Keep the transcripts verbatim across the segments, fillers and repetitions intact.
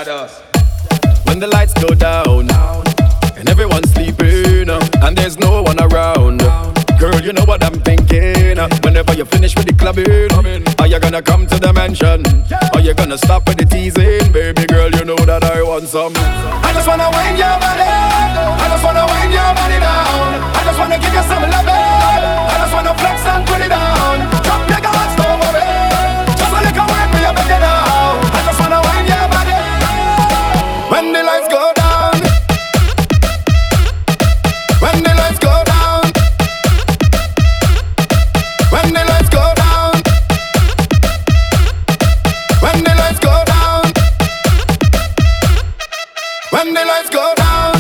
When the lights go down and everyone's sleeping and there's no one around, girl, you know what I'm thinking. Whenever you finish with the clubbing, are you gonna come to the mansion? Are you gonna stop with the teasing? Baby girl, you know that I want some. I just wanna wind your body, I just wanna wind your body down. I just wanna give you some love, I just wanna flex and put it down. Drop your guards, don't worry, just a little word me, I beg you now. I just wanna wind your body. When the lights go down, when the lights go down, when the lights go down, when the lights go down, when the lights go down,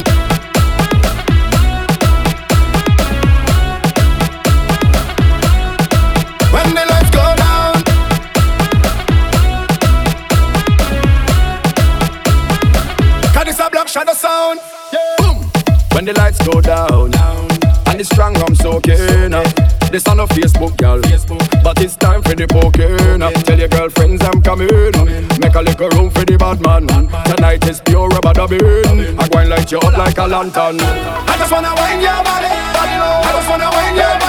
when the lights go down. Cause it's a black shadow sound. Boom. When the lights go down and the strong rum soaking, this on no Facebook, girl, but it's time for the poking. Tell your girlfriends I'm coming, make a little room for the bad man. Tonight is pure rubber dubbing, I go and light you up like a lantern. I just wanna wind your body, I just wanna wind your body.